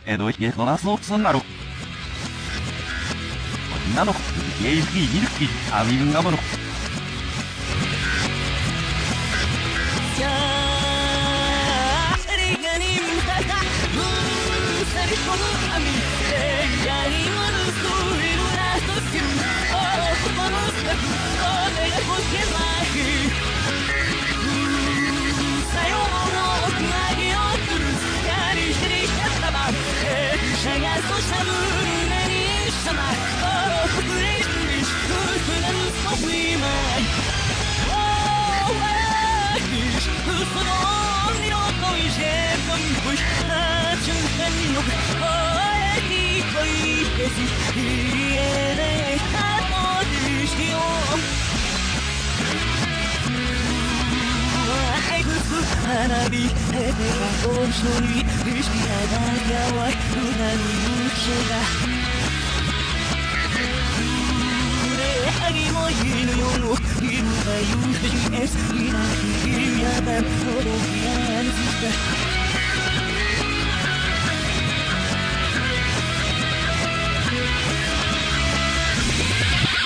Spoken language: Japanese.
江戸家のなそうつんなろ。なの、ゲイフィーギルキー、アミンガムの。じゃあ、リガニムタタ、サリコムアミ、ヤニムルスイルラストシム、コモスカフ、オレガコケマキ。さようのつなぎをする、やりひりしたたば、シャヤソシャムルネにしたま、花火、ヘテがゴーショリ、リシピアダヤワイ、ルナにムシェが。アギもいるよ、いるが言うし、エス、いなき、いやだ、届きやんすか。